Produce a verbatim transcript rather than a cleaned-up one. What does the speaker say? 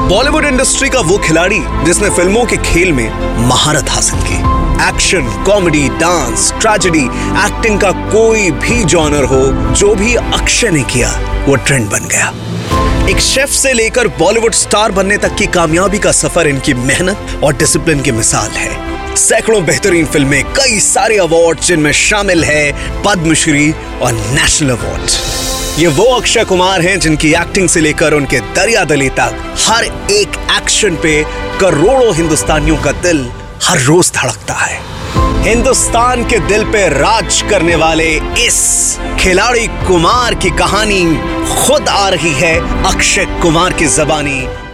Bollywood industry का वो खिलाड़ी जिसने फिल्मों के खेल में महारत हासिल की। Action, comedy, dance, tragedy, acting का कोई भी जॉनर हो, जो भी अक्षय ने किया वो ट्रेंड बन गया। एक शेफ से लेकर बॉलीवुड स्टार बनने तक की कामयाबी का सफर इनकी मेहनत और डिसिप्लिन की मिसाल है। सैकड़ों बेहतरीन फिल्में, कई सारे अवार्ड जिनमें शामिल है पद्मश्री और नेशनल अवार्ड। ये वो अक्षय कुमार हैं जिनकी एक्टिंग से लेकर उनके दरियादिली तक हर एक एक्शन पे करोड़ों हिंदुस्तानियों का दिल हर रोज धड़कता है। हिंदुस्तान के दिल पे राज करने वाले इस खिलाड़ी कुमार की कहानी खुद आ रही है अक्षय कुमार की ज़बानी